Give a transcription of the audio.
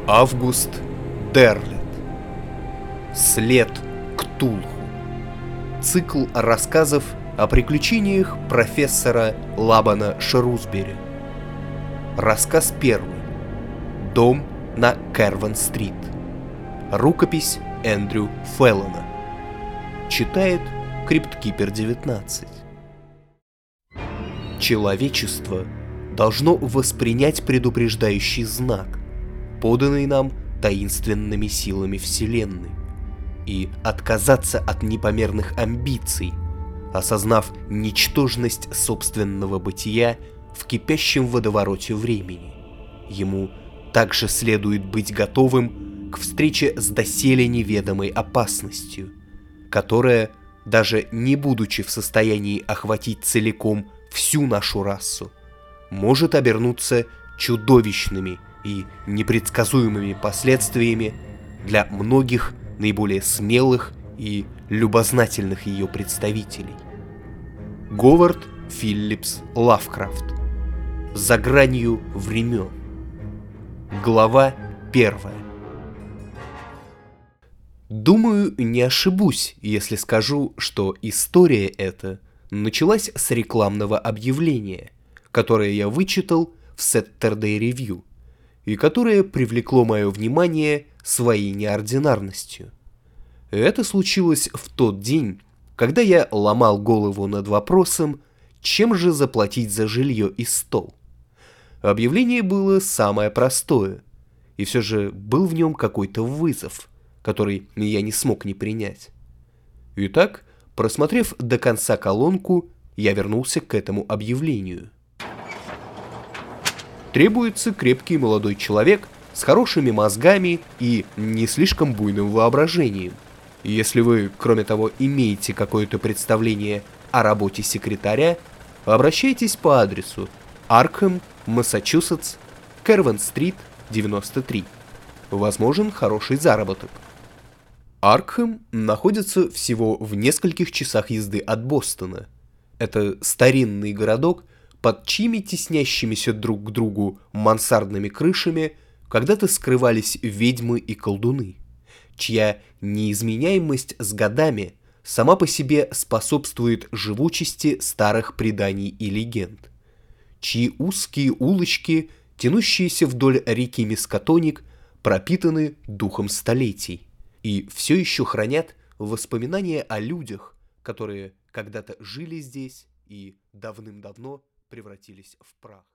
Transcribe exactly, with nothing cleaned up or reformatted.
Август Дерлет. След Ктулху. Цикл рассказов о приключениях профессора Лабана Шрусбери. Рассказ первый. Дом на Кервен-стрит. Рукопись Эндрю Феллона. Читает Крипткипер девятнадцать. Человечество должно воспринять предупреждающий знак, поданный нам таинственными силами Вселенной, и отказаться от непомерных амбиций, осознав ничтожность собственного бытия в кипящем водовороте времени. Ему также следует быть готовым к встрече с доселе неведомой опасностью, которая, даже не будучи в состоянии охватить целиком всю нашу расу, может обернуться чудовищными и непредсказуемыми последствиями для многих наиболее смелых и любознательных ее представителей. Говард Филлипс Лавкрафт. За гранью времен. Глава первая. Думаю, не ошибусь, если скажу, что история эта началась с рекламного объявления, которое я вычитал в Saturday Review, и которое привлекло мое внимание своей неординарностью. Это случилось в тот день, когда я ломал голову над вопросом, чем же заплатить за жилье и стол. Объявление было самое простое, и все же был в нем какой-то вызов, который я не смог не принять. Итак, просмотрев до конца колонку, я вернулся к этому объявлению. Требуется крепкий молодой человек с хорошими мозгами и не слишком буйным воображением. Если вы, кроме того, имеете какое-то представление о работе секретаря, обращайтесь по адресу Аркхэм, Массачусетс, Кервен-стрит, девяносто три. Возможен хороший заработок. Аркхэм находится всего в нескольких часах езды от Бостона. Это старинный городок, под чьими теснящимися друг к другу мансардными крышами когда-то скрывались ведьмы и колдуны, чья неизменяемость с годами сама по себе способствует живучести старых преданий и легенд, чьи узкие улочки, тянущиеся вдоль реки Мискатоник, пропитаны духом столетий и все еще хранят воспоминания о людях, которые когда-то жили здесь и давным-давно превратились в прах.